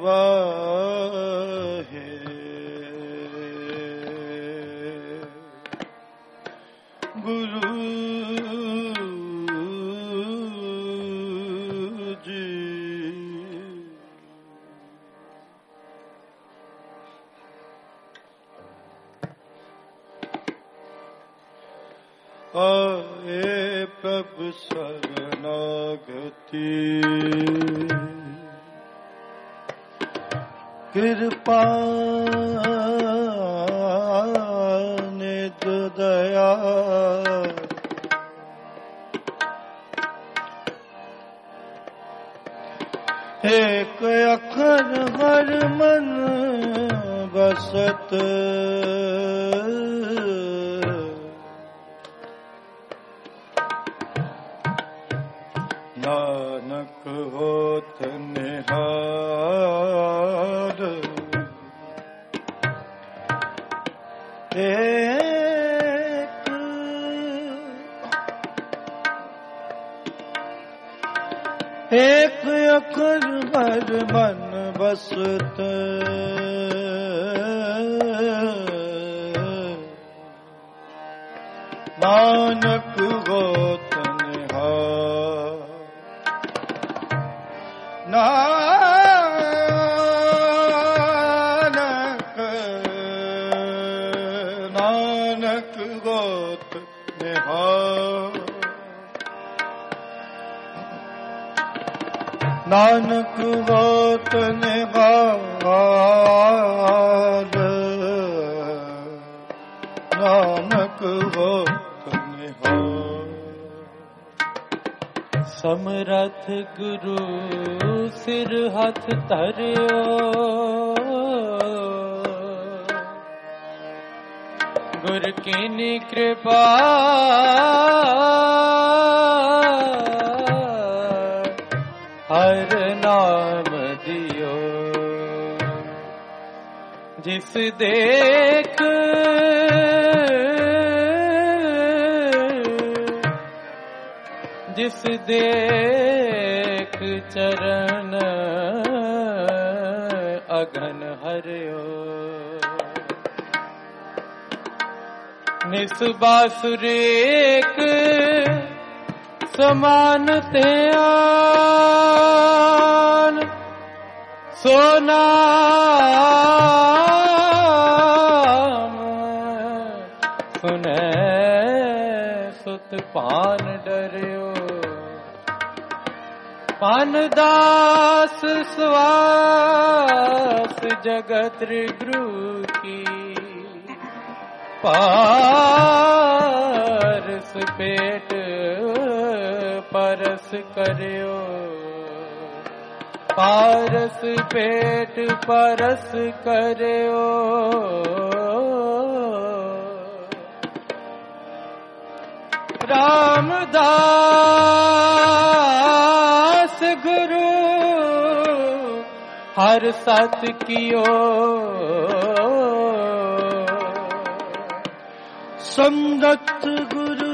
वाहे गुरु जी। आए प्रभु शरणागति कृपा निध दया एक अखर हर मन बसत नानक होत निहार एक अखर हर मन बसत नानक होत निहार नानक गोत निहार नानक गोत निहार नानक गोत निहार। समरथ गुरु सिर हाथ धरियो गुर कीनी कृपा हर नाम दियो जिस देख जिस देख चरण अगन हरियो निस्बासुर एक समान त्यान सोनाम सुने सुत पान डरियो पानदास स्वास जगत गुरु की पारस पेट परस करियो पारस पेट परस करियो रामदास गुरु हर सत कियो समदत्त गुरु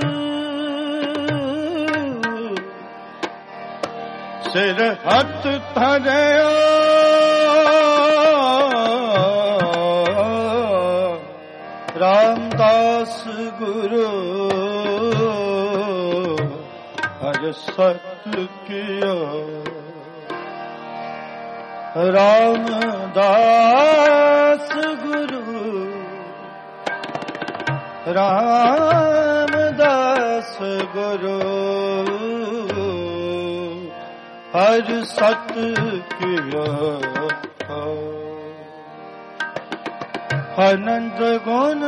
सिर हाथ धरियो रामदास गुरु हर सत कियो रामदास गुरु रामदास गुरु हर सत कियो अनंत गुण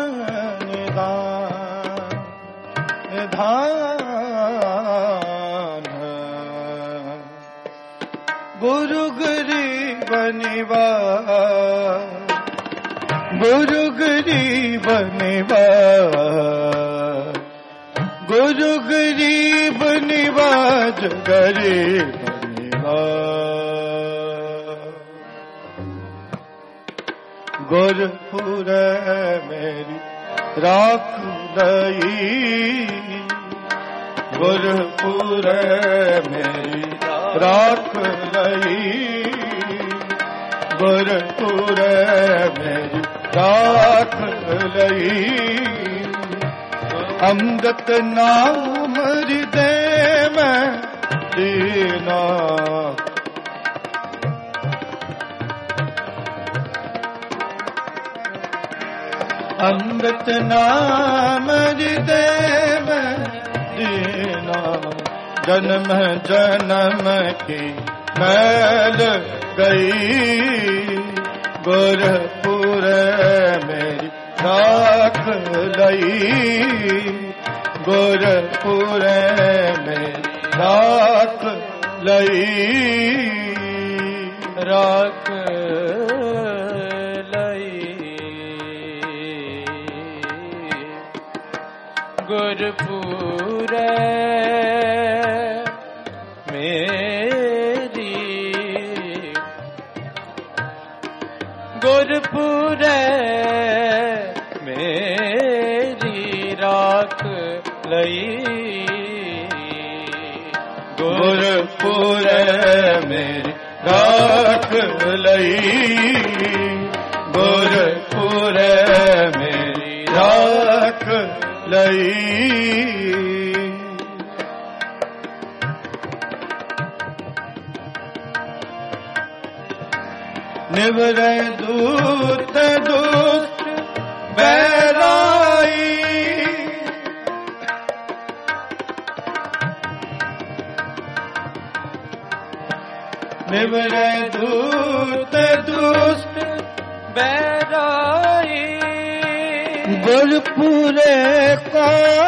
निधान गुरु गरीब निवास गुरु गरीब निवास गुरु गरीब निवास गरीब गुरपुर मेरी राख दई गुरपुर मेरी राख दई गुरपुर मेरी राख लई अमृत नाम हृदय में दीना अमृत नाम हृदय में दीना जन्म जन्म की मैल गई गुरपुर मेरी राख लई गुरपुर मेरी राख लई राख लई गुरपुर मेरी गुरपुर मेरी राख लई गुरपुर मेरी राख लई गुरपुर मेरी राख लई निवरै दूत दुष्ट बैराई निवरै दूत दुष्ट बैराई गुरपुरे का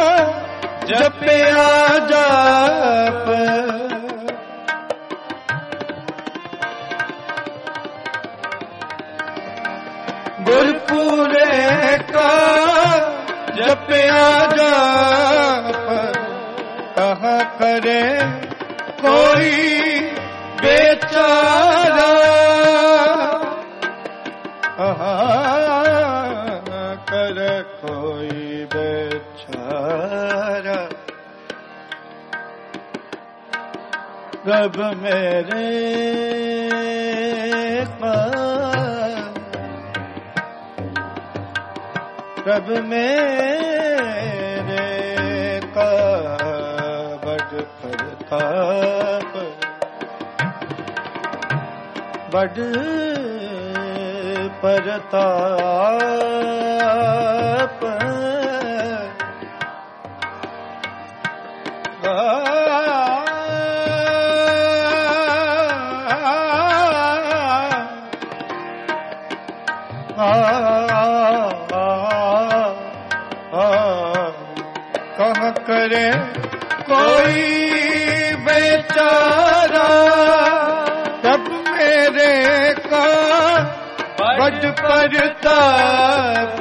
जपया जाप गुरपुरे का जपया जाप कहाँ करे कोई बेचारा कर कोई बेचारा रब मेरे रब मेरे का बड़ प्रताप बड़ प्रताप कहाँ करे कोई बेचारा तब मेरे का बड़ प्रताप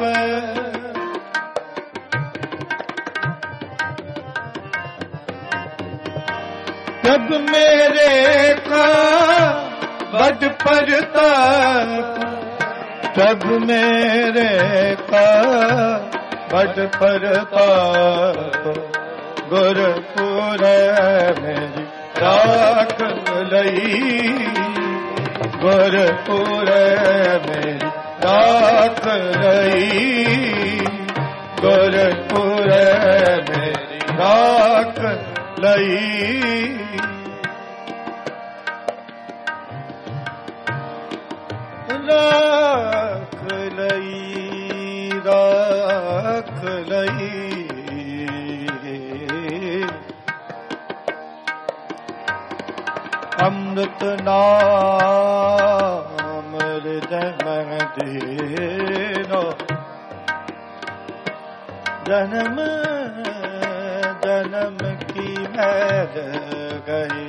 तब मेरे का बड़ प्रताप तब मेरे का बड़ प्रताप गुरपुर मेरी राख लई गुरपुर मेरी राख लई गुरपुर मेरी राख लई राख लई राख लई अमृत नाम हृदय में दीनो जन्म जन्म की मैल गई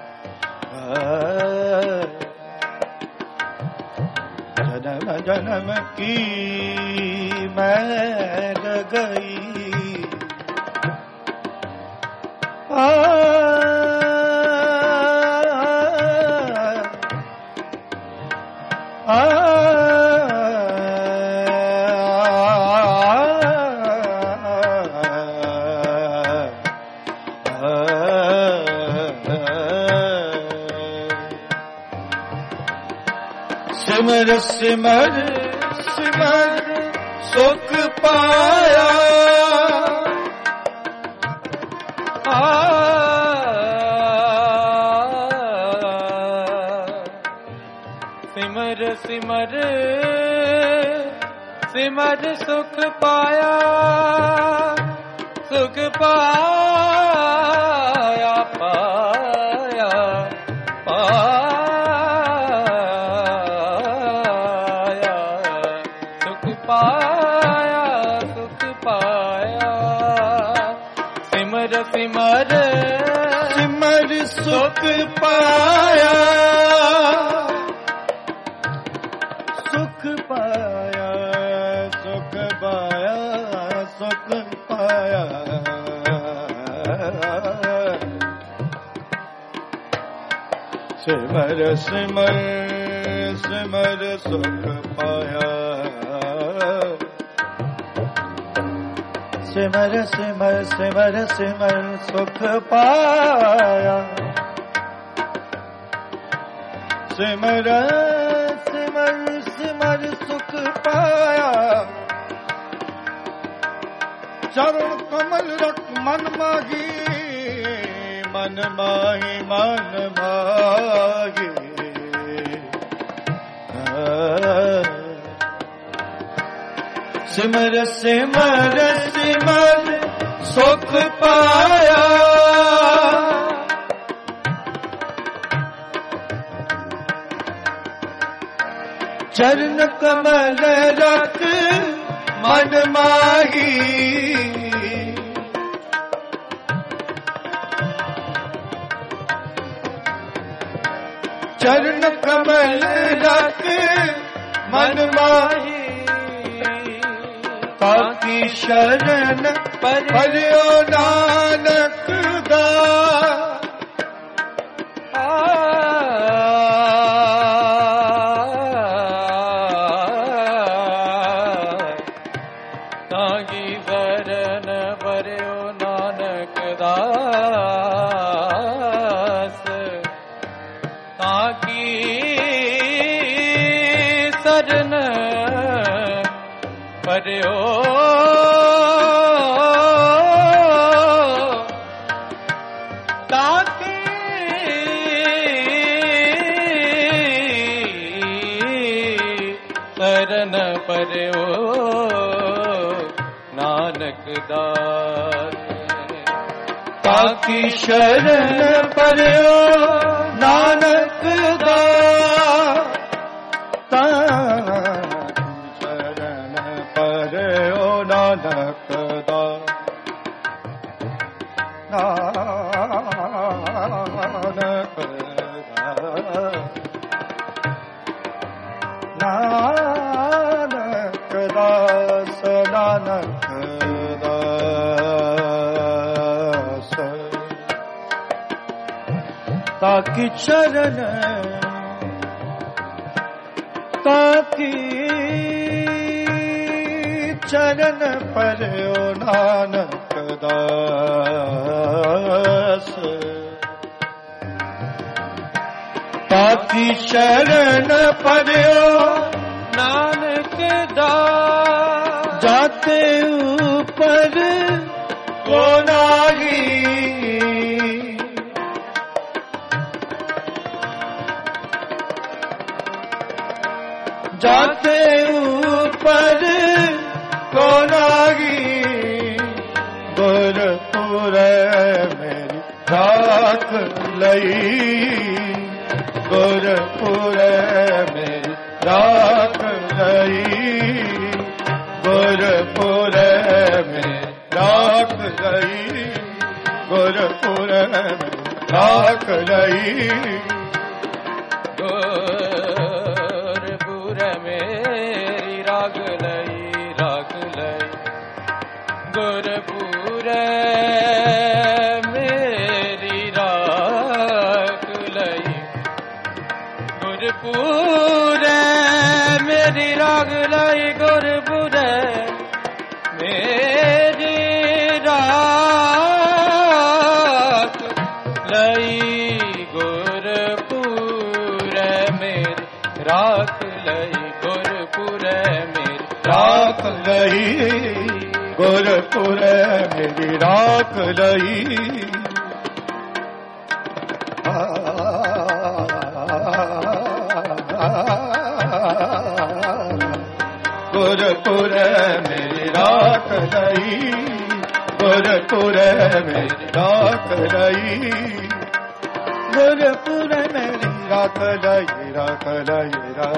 जन्म जन्म की मैल गई सिमर सिमर सिमर सुख पाया सिमर सिमर सिमर सुख पाया सुख पाया पाया पाया सुख पाया सुख पाया सिमर सिमर सिमर सुख पाया सुख पाया सुख पाया सुख पाया सिमर सिमर सिमर सुख पाया सिमर सिमर सिमर सिमर सुख पाया सिमर सिमर सिमर सुख पाया चरण कमल रख मन माही मन माही मन माही सिमर सिमर सिमर सुख पाया चरण कमल रख मन माही चरण कमल रख मन माही ताकि शरण परियो नानक दा ताकि शरण परियो नानक दास ताकि शरण परियो ताकि शरण परियो नानक दास ताकि शरण परियो नानक दास शरण परियो नानक दास नानक नानक दास नानक दास ताकि चरण ताकि चरण परियो नानक दास ताकि शरण परियो नानक दास जाते ऊपर को नागी जाते ऊपर को नागी गुरपुर मेरी राख लई गुरपुर मेरी राख लई गुरपुर में राख लई गुरपुर में राख लई गुरपुर मेरी राग लई गुरपुर मेरी राग लई गुरपुर मेरी राग लई गुरपुर मेरी राग लई गुरपुर मेरी राग लई लई गुरपुर मेरी राख लई गुरपुर मेरी राख लई गुरपुर मेरी राख लई गुरपुर मेरी राख लई राख लई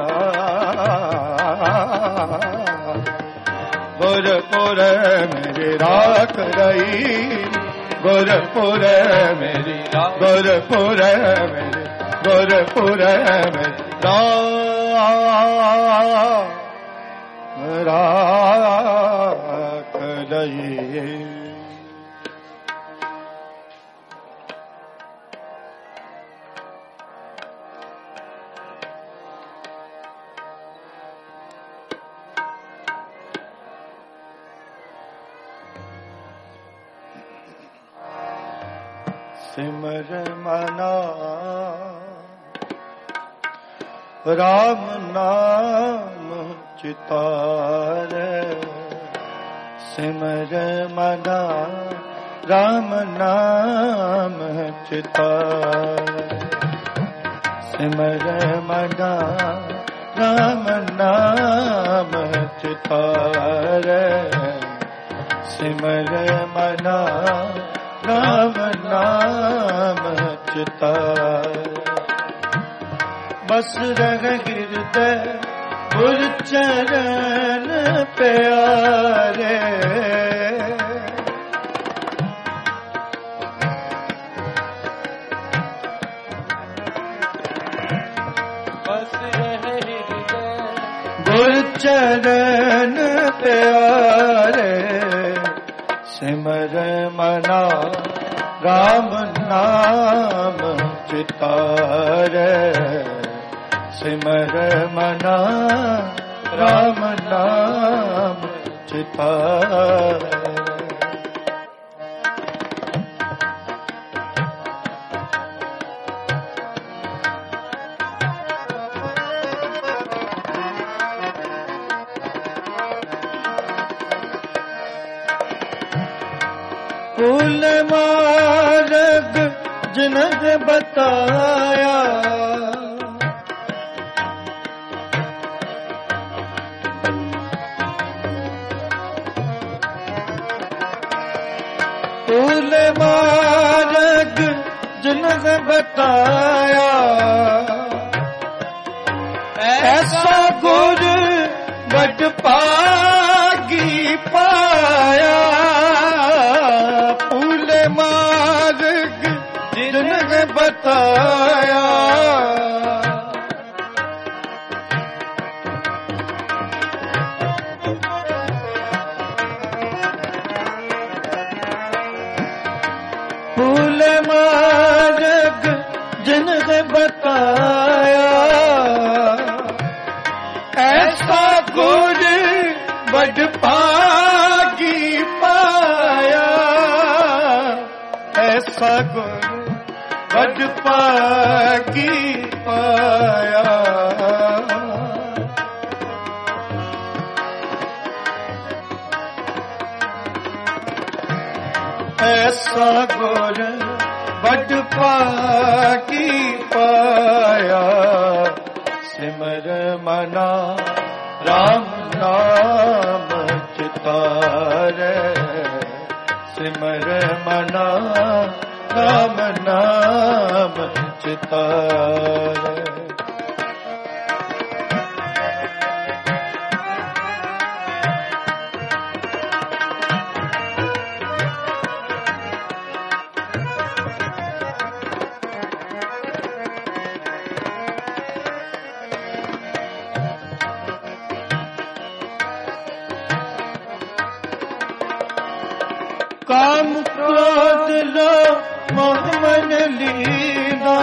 गुरपुर मेरी राख लई गुरपुर मेरी गुरपुर मेरी गुरपुर मेरी राख लई। सिमर मना राम नाम चितारे सिमर मना राम नाम चितारे सिमर मना राम नाम चितारे सिमर मना राम नाम चितारे बस रह गिरदय गुर चरण प्यारे बस रह गिरदय गुर चरण प्यारे सिमर मना राम नाम चितारे सिमर मना राम नाम चितारे फूल मार्ग जिनक बताया फूल मार्ग जिनक बताया ऐसा गुर बड़ पागी पाया मार्ग जिनने बताया फूल मार्ग जिनने बताया ऐसा गुर बड़ पागी पाया ऐसा गुर बड़ पागी पाया ऐसा गुर बड़ पागी पाया सिमर मना राम नाम चितारे सिमर मना राम नाम चितारे काम क्रोध लो मोहमन लीना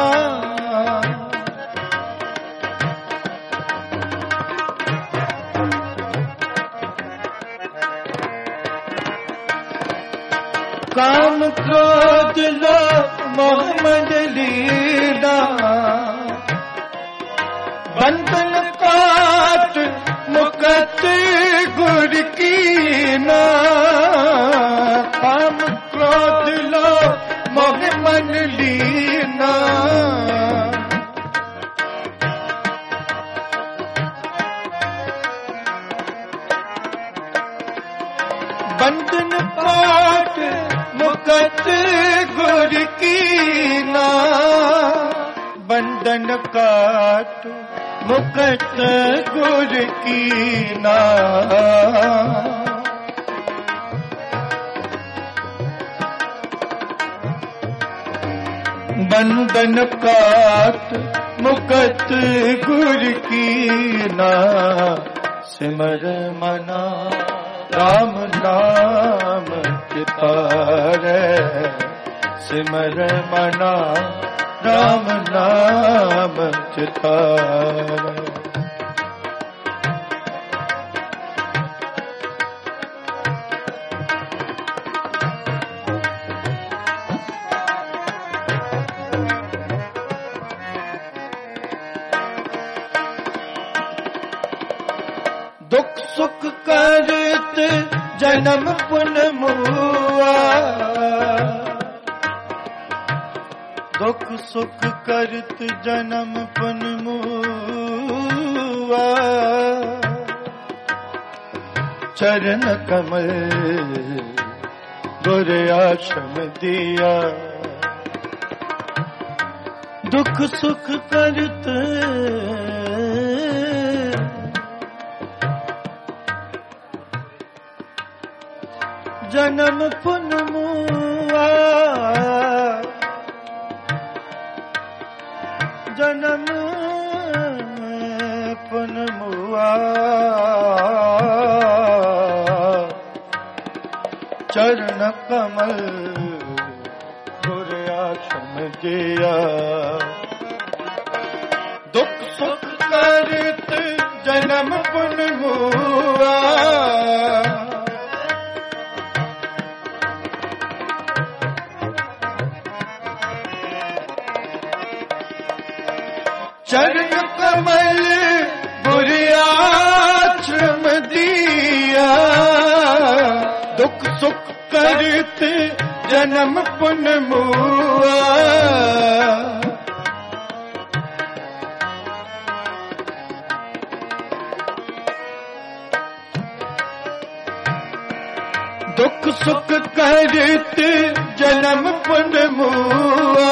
काम क्रोध लो मोहम्मद लीला बंधन काट मुकत गुर की ना, काम क्रोध लोभ मोह मन लीना। बंधन काट मुकत गुर की ना, बंधन काट मुकत गुर की ना। बंधन काट मुकत गुर की ना, सिमर मना राम नाम चितारे। सिमर मना राम नाम चितारे। दुख सुख करत जन्म पुन मुआ, दुख सुख करत जन्म पुन मुआ। चरण कमल गुर आश्रम दिया, दुख सुख करत जन्म पुन मुआ। जन्म पुन मुआ। चरण कमल गुर आश्रम दिया, दुख सुख करत जन्म पुन मुआ। चरण कमल गुर आश्रम दिया, दुख सुख करत जन्म पुन मुआ। दुख सुख करत जन्म पुन मुआ।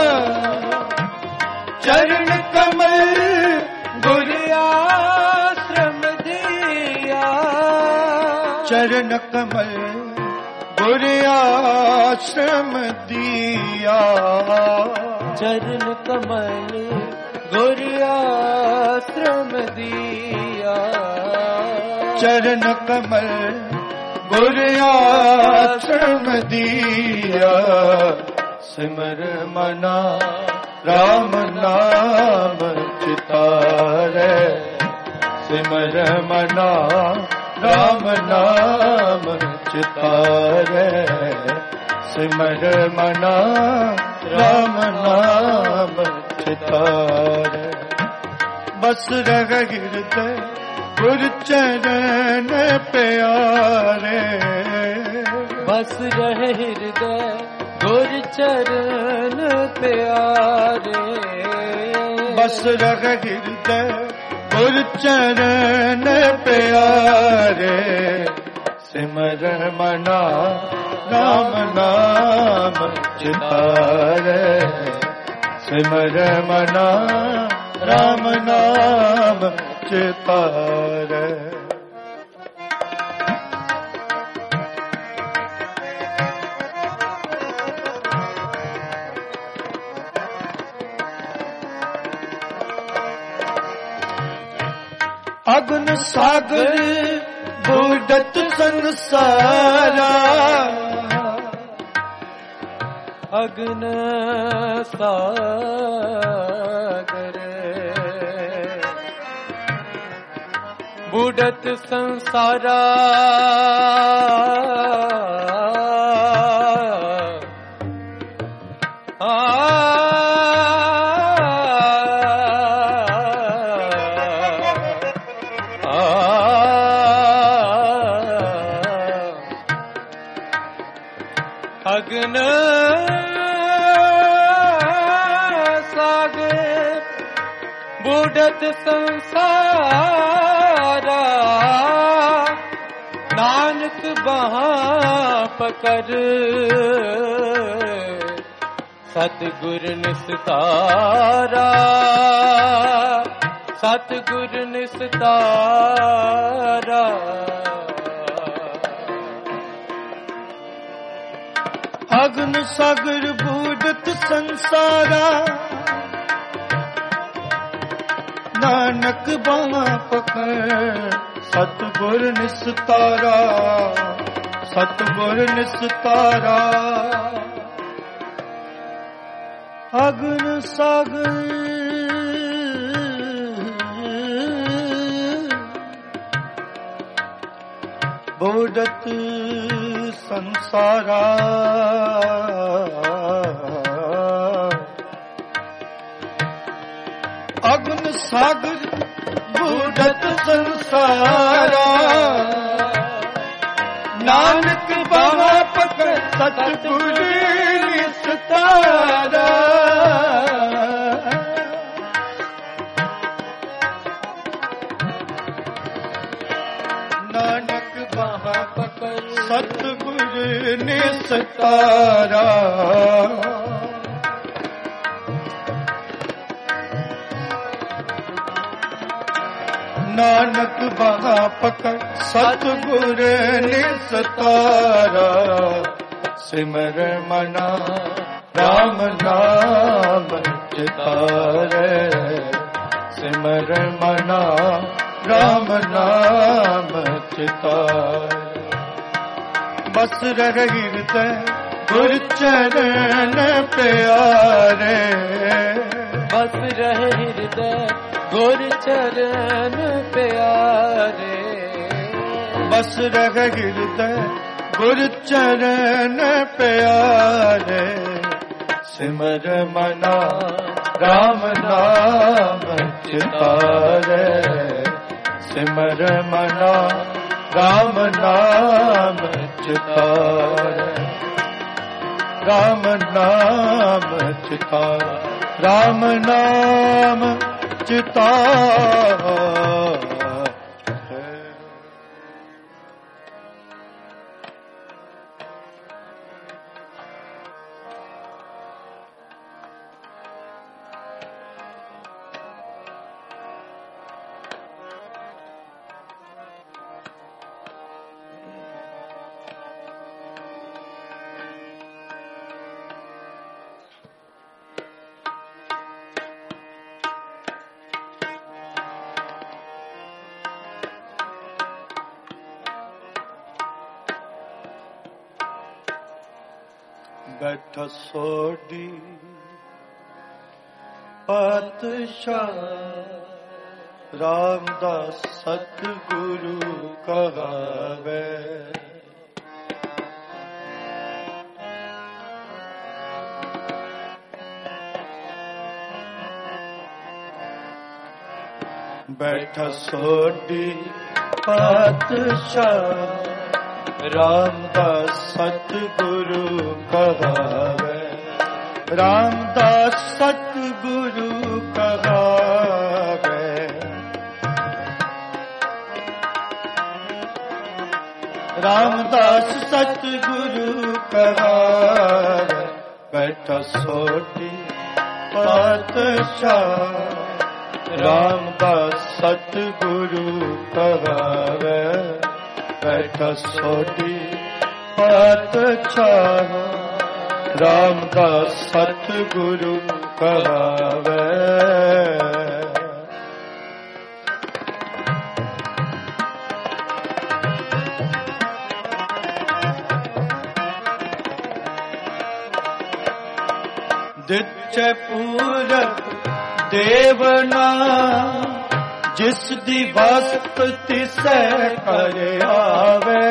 चरण कमल गुर आश्रम दिया, चरण कमल गुर आश्रम दिया। चरण कमल गुर आश्रम दिया, चरण कमल गुर आश्रम दिया। सिमर मना राम नाम चितारे। सिमर मना राम नाम चितारे। सिमर मना राम नाम चितारे। बस रह हृदय गुर चरण प्यारे। बस रह हृदय गुर चरण प्यारे। बस रह हृदय गुर चरण प्यारे। सिमर मना राम नाम चितारे। सिमर मना राम नाम चितारे। अगुन सागर बूढ़त संसारा। अगुन सागर बूढ़त संसारा। सागर बूढ़त संसारा नानक बाहाँ पकड़ सतगुर निस्तारा सतगुर निस्तारा अगन सागर बूढ़त संसारा नानक बाहाँ पकड़ सतगुर निस्तारा सतगुर निस्तारा अगन सागर बूढ़त संसारा अगन सागर बूढ़त संसारा नानक बाबा पकड़ सतगुर निस्तारा नानक बाबा पकड़ सतगुर निस्तारा नानक बाहा पकड़ सतगुर निस्तारा सिमर मना राम नाम चितारे सिमर मना राम नाम चितारे बस रह हृदय गुर चरण प्यारे बस रह हृदय गुर चरण प्यारे बस रह हृदय गुर चरण प्यारे सिमर मना राम नाम चितारे सिमर मना राम नाम चितारे राम नाम चितारे राम नाम चितारे बैठा सोडी पातशाह रामदास सतगुरु कहावे बैठा सोडी पातशाह रामदास सतगुरु कहावे रामदास सतगुरु कहावे रामदास सतगुरु कहावे बैठा सोटी पातशाह रामदास सतगुरु कहावे बैठा सोटी पातशाह रामदास सतगुरु कहावे दिच्चे पूरब देवना जिस दी वस्त तिसै कर आवे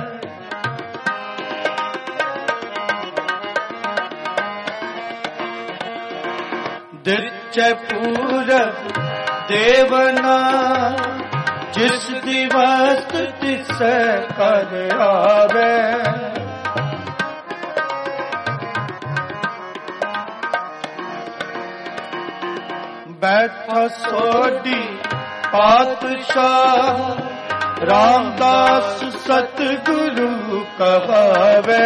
दिच्चे पूरब देवना जिस दी वस्त तिसै कर आवे बैठा सोडी पातशाह रामदास सतगुरु कहावे।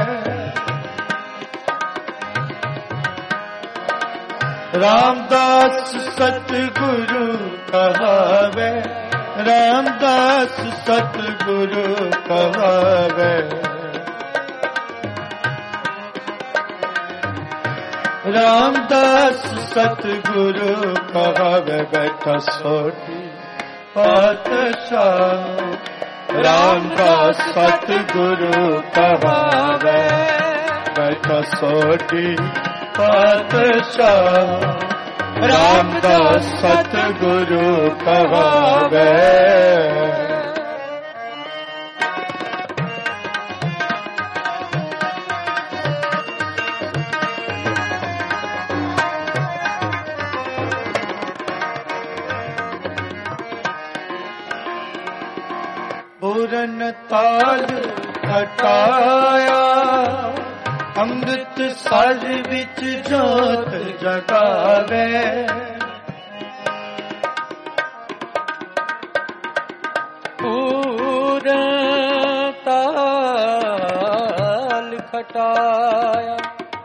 रामदास सतगुरु कहावे, रामदास सतगुरु कहावे। रामदास सतगुरु कहावे, बैठा सोडी पातशाह रामदास सतगुरु कहावे, बैठा सोडी पातशाह रामदास सतगुरु कहावे। पूरन ताल घटाया अमृत सर विच जोत जगावे। पूरन ताल घटाया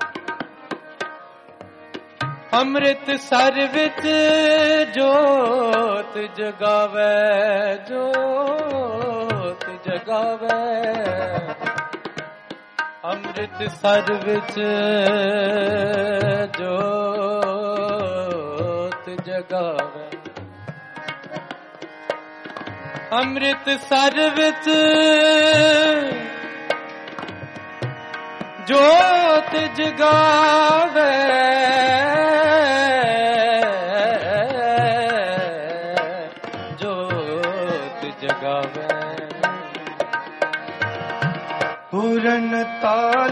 अमृत सर विच जोत जगावे, जोत जगावे। अमृत सर विच जोत जगावे, अमृत सर विच जोत जगावे। जोत जगावे। पूरन ताल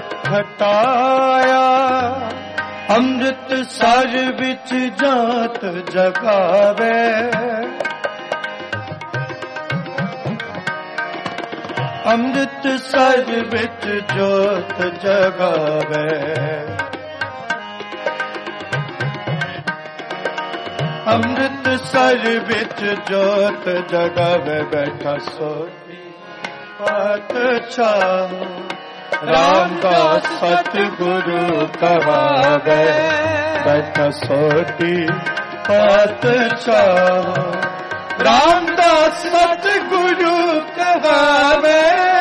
घटाया अमृत सर विच जोत जगावे। अमृत सर विच जोत जगावे। अमृत सर विच जोत जगावे, बैठा सोडी पातशाह रामदास सतगुरु कहावे, बैठा सोडी पातशाह रामदास सतगुरु कहावे।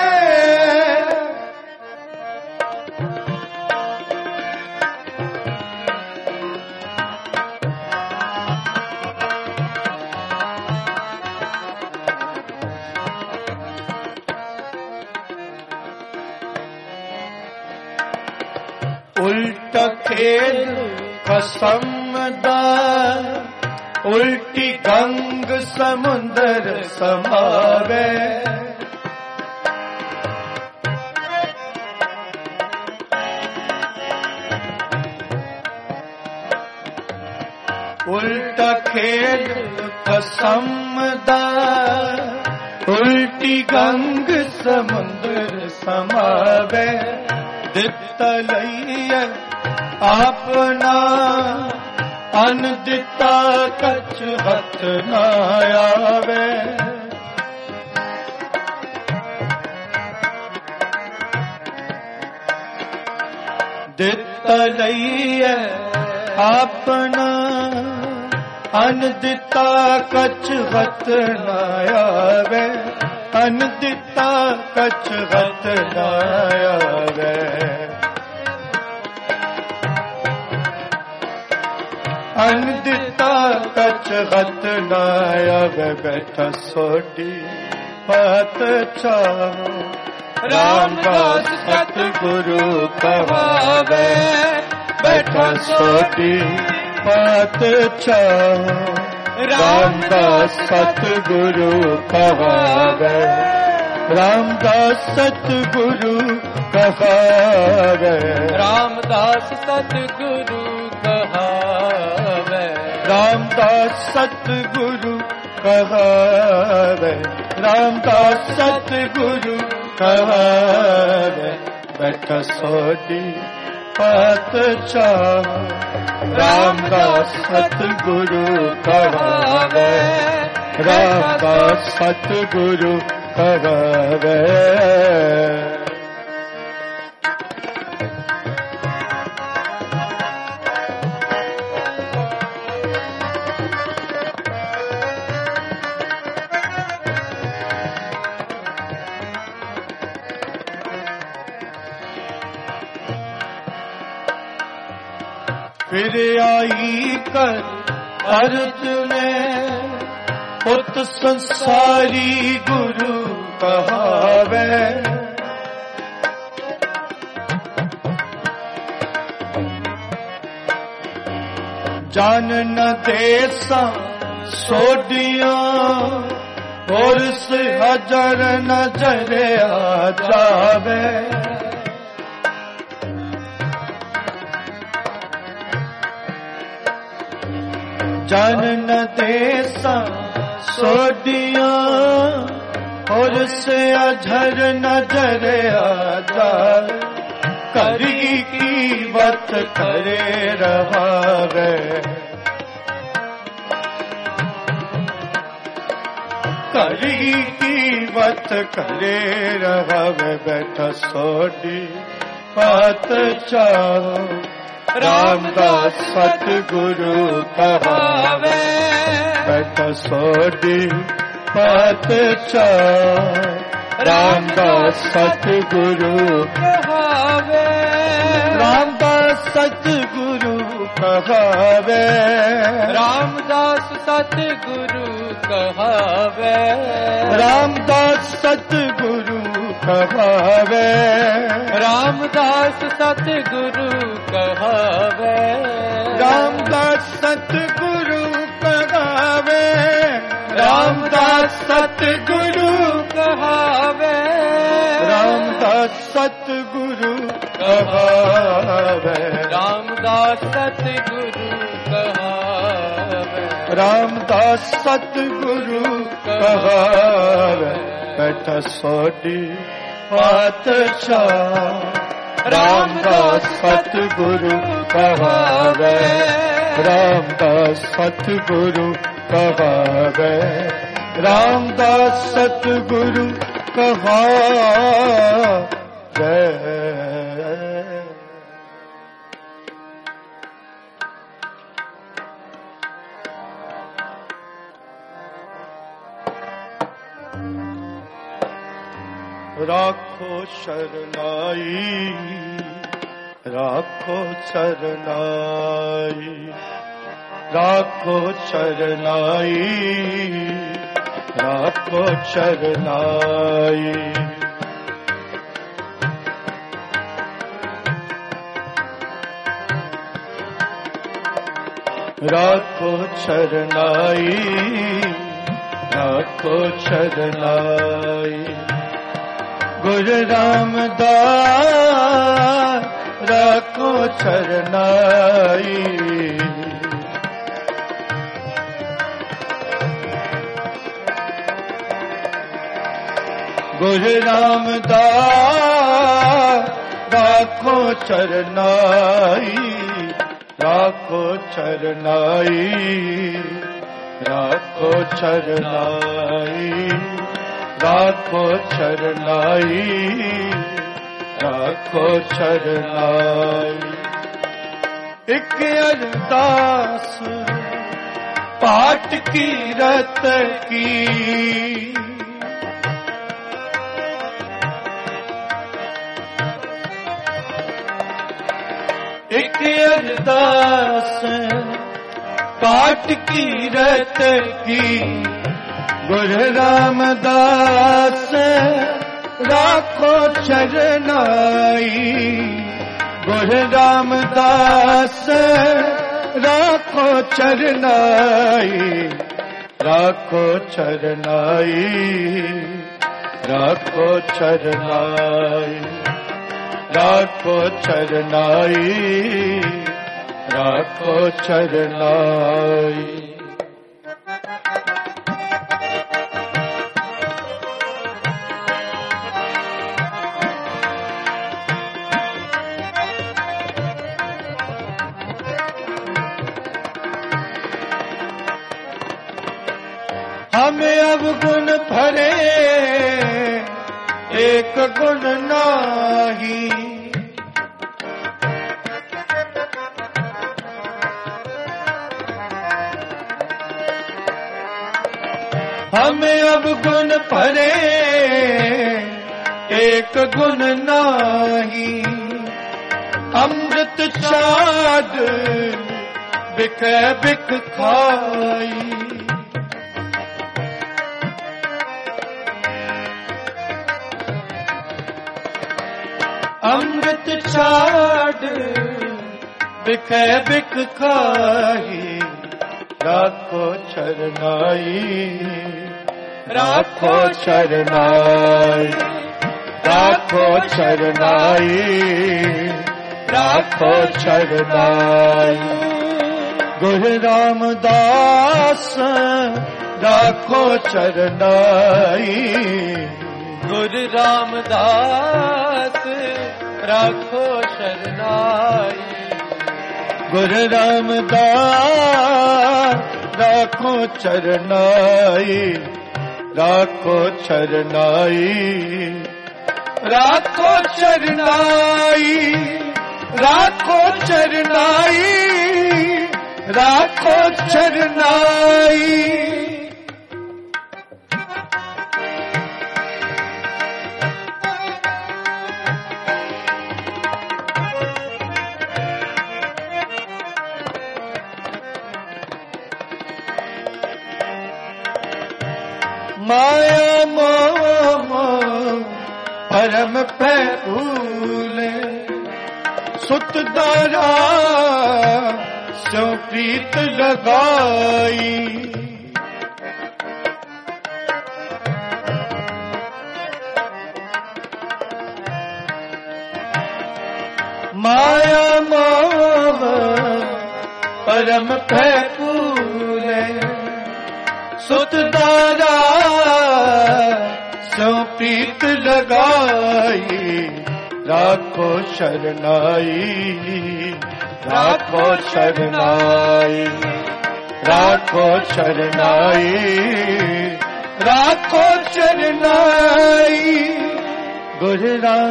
उल्टा खेल खसम दा उल्टी गंग समुंदर समावे। उल्टा खेल खसम दा उल्टी गंग समुंदर समावे। दिता लईए अपना अन दिता कछ हथ न आवे। दिता लईए अपना अन दिता कछ हथ न आवे। अन दिता कछ हथ न आवे। अन दिता कछ हथ न आवे, बैठा सोडी पातशाह रामदास सतगुरु कहावे। बैठा सोडी पातशाह रामदास सतगुरु कहावे। रामदास सतगुरु कहावे। रामदास सतगुरु कहावे। रामदास सतगुरु कहावे। रामदास सतगुरु कहावे। बैठा सोडी पातशाह रामदास सतगुरु कहावे रामदास सतगुरु कहावे फिर आई कर अर्ज में पुत संसारी गुरु कहावे जान न देसा सोडिया और से हजार नजरे आ जावे जान न देसा सोडिया और से अझर नजर आ जाए करी की बत करे रहा वे करी की बत करे रहा वे बैठा सोडी बात चाहो रामदास सतगुरु कहावे बैठा सोडी पातशाह रामदास सतगुरु कहावे रामदास सतगुरु कहावे रामदास सतगुरु कहावे रामदास सतगुरु कहावे रामदास सतगुरु कहावे रामदास सतगुरु कहावे रामदास सतगुरु कहावे रामदास सतगुरु कहावे रामदास सतगुरु कहावे रामदास सतगुरु कहावे बैठा सोडी पातशाह रामदास सतगुरु कहावे रामदास सतगुरु कहावे रामदास सतगुरु कहावे राखो शरणाई राखो शरणाई राखो शरणाई राखो शरणाई राखो शरणाई राखो शरणाई गुरु रामदास राखो शरणाई गुरु रामदास राखो शरणाई राखो शरणाई राखो शरणाई राखो शरणाई राखो शरणाई एक अरदास पाठ की रत की एक अरदास पाठ की रत की गुरु रामदास राखो शरणाई गुरु रामदास राखो शरणाई राखो शरणाई राखो शरणाई राखो शरणाई राखो शरणाई हमें अवगुण भरे एक गुण नाही। हमें अवगुण भरे एक गुण नाही। अमृत छाड़ बिक बिक खाई। अमृत छाड़ बिक बिक खाई। राखो शरणाई राखो शरणाई राखो शरणाई राखो शरणाई। गुरु रामदास राखो शरणाई। गुरु रामदास राखो शरणाई। गुरु रामदास राखो शरणाई राखो शरणाई राखो शरणाई राखो शरणाई राखो शरणाई। माया मोह भरम पे भूले। सुत दारा स्यों प्रीत लगाई। माया मोह परम पे भूले। सुत दारा स्यों प्रीत लगाई। राखो शरणाई राखो शरणाई राखो शरणाई राखो शरणाई। गुरु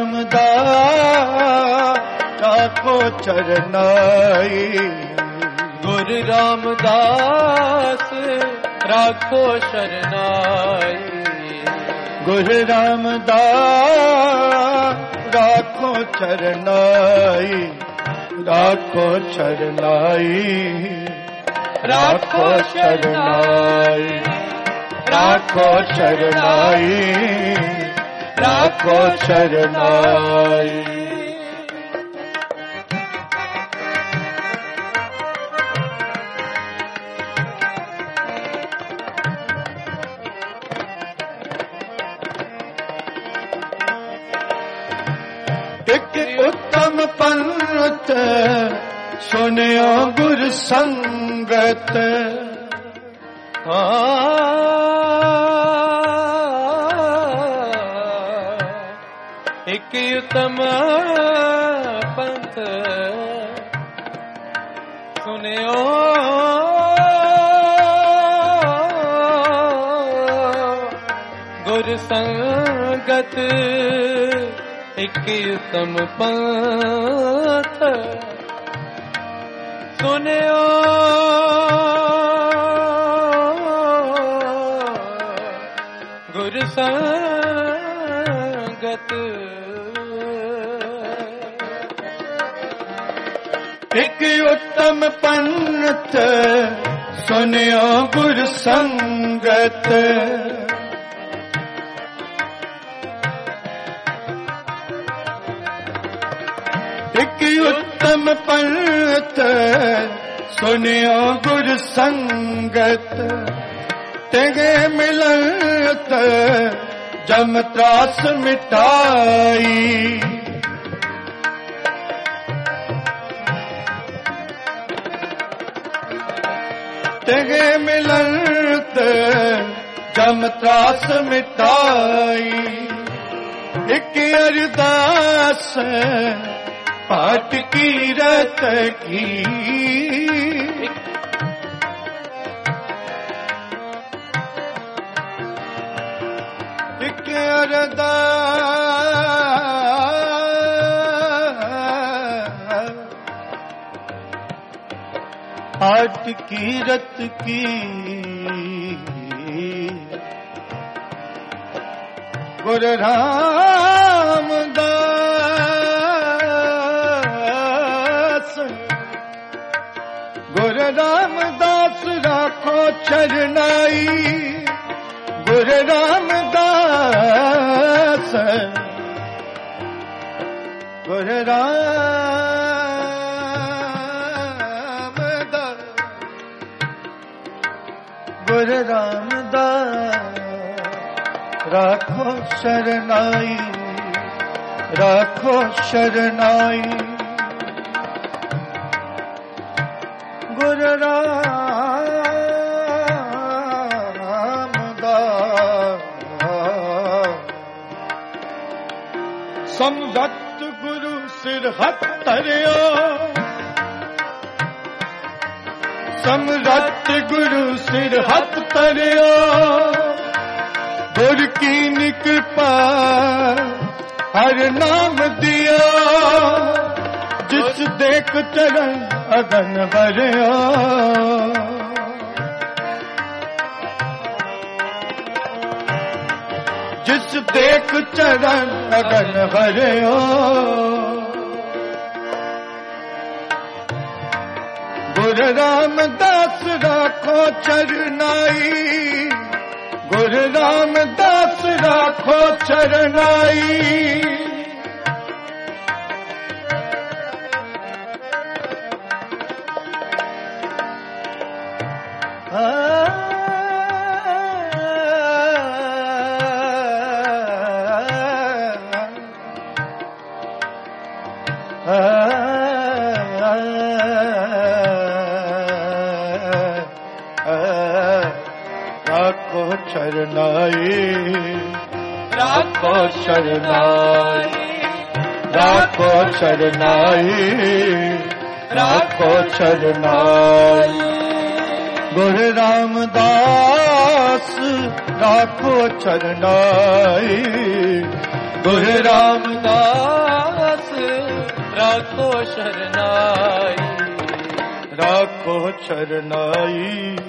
रामदास राखो शरणाई। गुरु रामदास राखो शरणाई। गुरु रामदास राखो शरणाई राखो शरणाई राखो शरणाई राखो शरणाई राखो शरणाई। एक उत्तम पंथ सुनियो गुरु संगत। एक उत्तम पंथ सुनियो गुरु संगत। एक उत्तम पंथ सुनियो गुरु संगत। एक उत्तम पंथ सुनियो गुरु संगत। एक उत्तम पंथ सुनियो गुरु संगत। तेगे मिलत जम त्रास मिटाई। तेगे मिलत जम त्रास मिटाई। एक अरदास पाठ की रत की। आट कीरत की गुरु रामदास, गुरु रामदास राखो चरनाई, गुरु रामदास, गुरु रामदास, गुरु रामदास राखो शरनाई, राखो शरनाई, गुरु रामदास। समझत गुरु सिर हथ तरियो, समझत गुरु सिर हथ तरियो, गुर की कृपा हर नाम दिया, जिस देख चरण अगन भरियो, जिस देख चरण अगन भरियो, गुरु रामदास राखो चरनाई, गुरु रामदास राखो चरनाई, राखो शरनाई, राखो शरनाई, राखो शरनाई, राखो शरनाई, गुरु रामदास राखो शरनाई, गुरु रामदास राखो शरनाई, राखो शरनाई,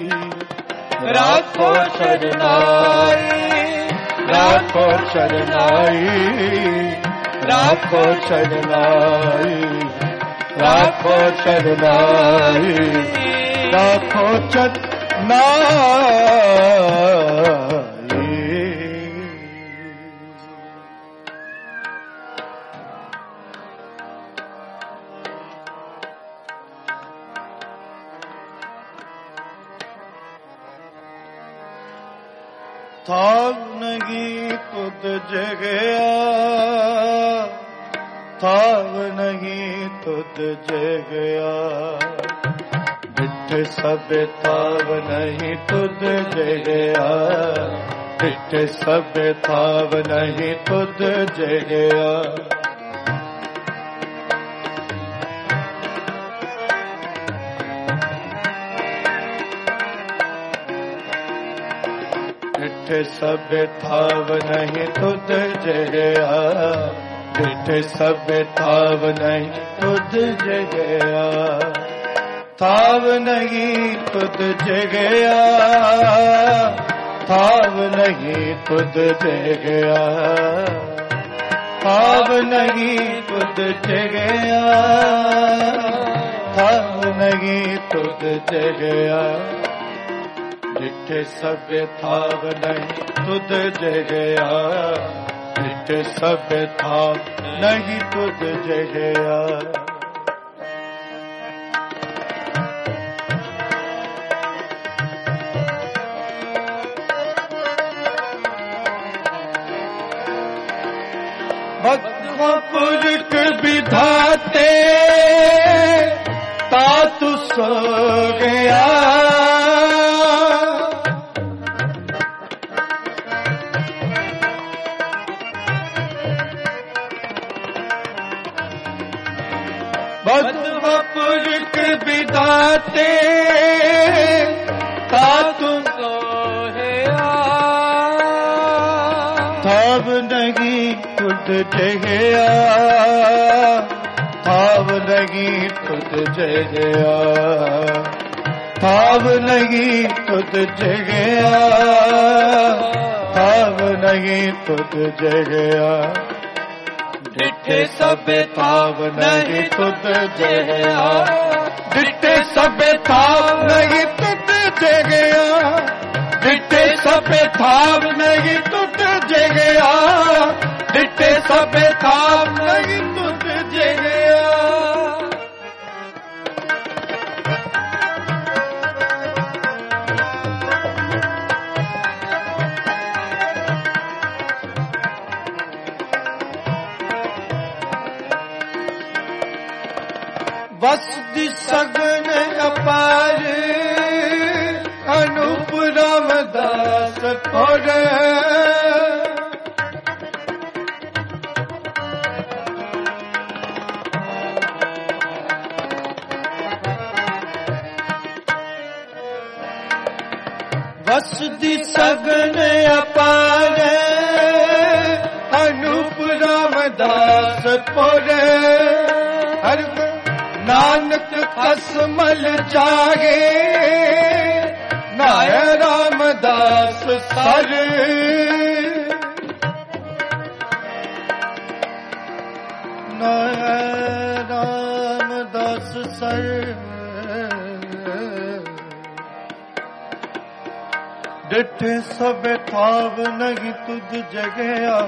राखो शरनाई, राखो शरनाई, राखो शरनाई, राखो शरनाई, राखो शरनाई। थाव नहीं तुद जगया, थाव नहीं तुद जगया, डिठ सब थाव नहीं तुद जगया, डिठ सब थाव नहीं तुद जगया, डिठ सब थाव नहीं तुद जगया, डिठ सब थाव नहीं तुद जगया, थाव नहीं तुद जगया, थाव नहीं तुद जगया, थाव नहीं तुद जगया, थाव नहीं तुद जगया, डिठ सब थाव नहीं तुद जगया, डिठ सब थाव नहीं तुद जगया, भक्तों पुरख विधाते तातु सो गया, भक्तों पुरख विधाते तातु सोहया, थाव तुद जगया थाव नहीं तुद जगया थाव नहीं तुद जगया थाव नहीं तुद जगया डिठे सबे थाव नहीं तुद जगया डिठे सबे थाव नहीं तुद जगया डिठे सबे थाव नहीं तुद जगया डिठे सबे थाव नहीं तुद जगया बस दी सगन अपार अनूप रामदास खोर बस दी सगन अपार अनूप रामदास खोर हर नानक कसमल जागे नाय रामदास सर नाय रामदास सर डिठे सब थाव नहीं तुझ जगया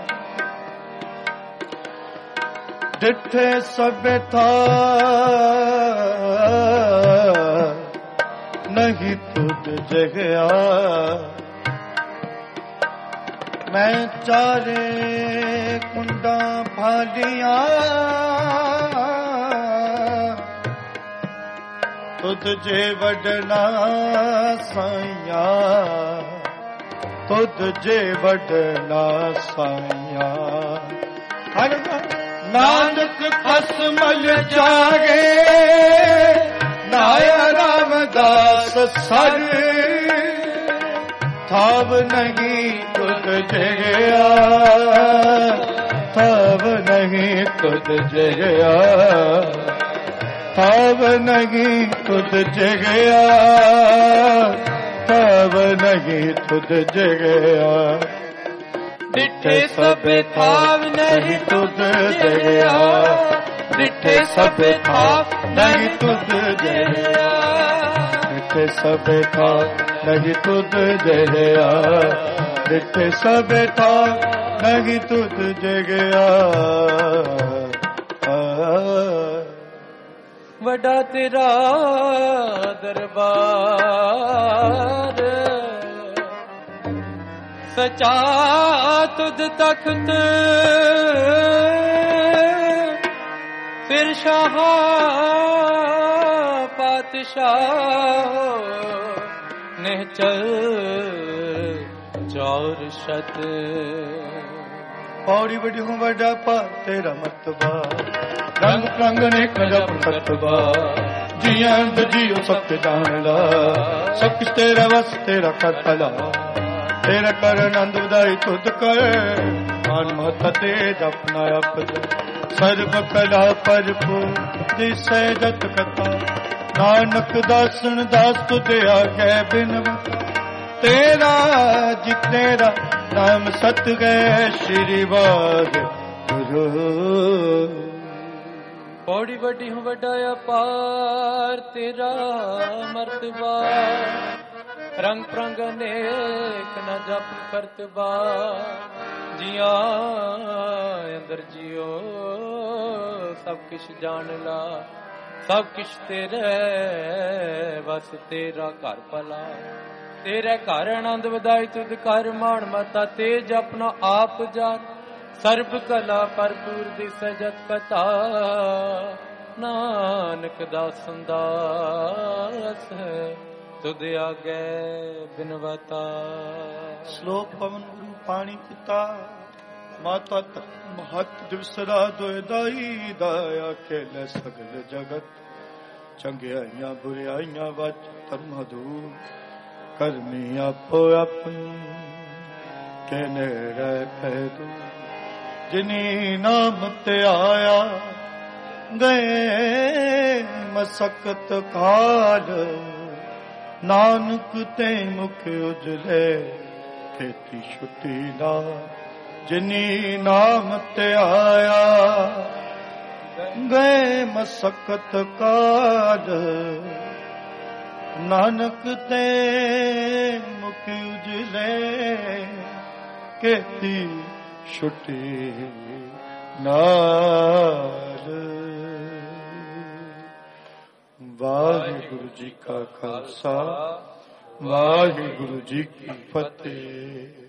डिठे सब था नहीं तुझ जगया मैं चारे कुंडा भालिया तुझे वडना साइया तुझे वडना साइया हर नानक कसमल जागे नाया रामदास सर थाव नहीं तुद जगया थाव नहीं तुद जगया थाव नहीं तुद जगया थाव नहीं तुद जगया डिठे सबे थाव नहीं तुद जगया डिठे सबे थाव नहीं तुद जगया डिठे सबे थाव नहीं तुद जगया डिठे सबे थाव नहीं तुद जगया वडा तेरा दरबार सचा तुद तख्त फिर शाह पातशाह निहचल चौर शत पौड़ी बड़ी हूँ बड़ा पा तेरा मतबा रंग रंग ने कजब कतबा जिया जियो सब जानला सब कुछ तेरा बस तेरा करतला तेरा कर आनंद उदाई तुद कर मान महता तेज अपना अपद सर्व कला परपू दिसै जत कथा नानक दासन दास तुद आगे बिनव तेरा जी तेरा नाम सत गए श्री वाग पौड़ी बड़ी हूँ बड़ा अपार तेरा मर्तबा रंग प्रंग अनेक न जप करतबा जिया अंदर जियो सब किश जान ला सब किश तेरे बस तेरा घर भला तेरे घर आनंद वधाई तुद कर मान मता तेज अपना आप जात सर्ब कला भरपूर दिसै जत कथा नानक दासन दास तुद आगे बिनवता श्लोक पवन गुरु पाणी पिता माता महत दिवसरा दोदाई दाया खेल सगल जगत चंगियाइयां बुराइयां वच धर्मधू करनी आपो अपन कहने रह दू ਜਿਨੀ ਨਾਮ ਤੇ ਆਇਆ ਗਏ ਮਸਕਤ ਕਾਲ ਨਾਨਕ ਤੇ ਮੁਖ ਉਜਲੇ ਖੇਤੀ ਛੁੱਟੀ ਨਾ ਜਿਨੀ ਨਾਮ ਤੇ ਆਇਆ ਗਏ ਮਸਕਤ ਕਾਲ ਨਾਨਕ ਤੇ ਮੁਖ ਉਜਲੇ ਖੇਤੀ ਛੁੱਟੀ ਨਾਲ। ਵਾਹਿਗੁਰੂ ਜੀ ਕਾ ਖਾਲਸਾ ਵਾਹਿਗੁਰੂ ਜੀ ਕੀ ਫਤਿਹ।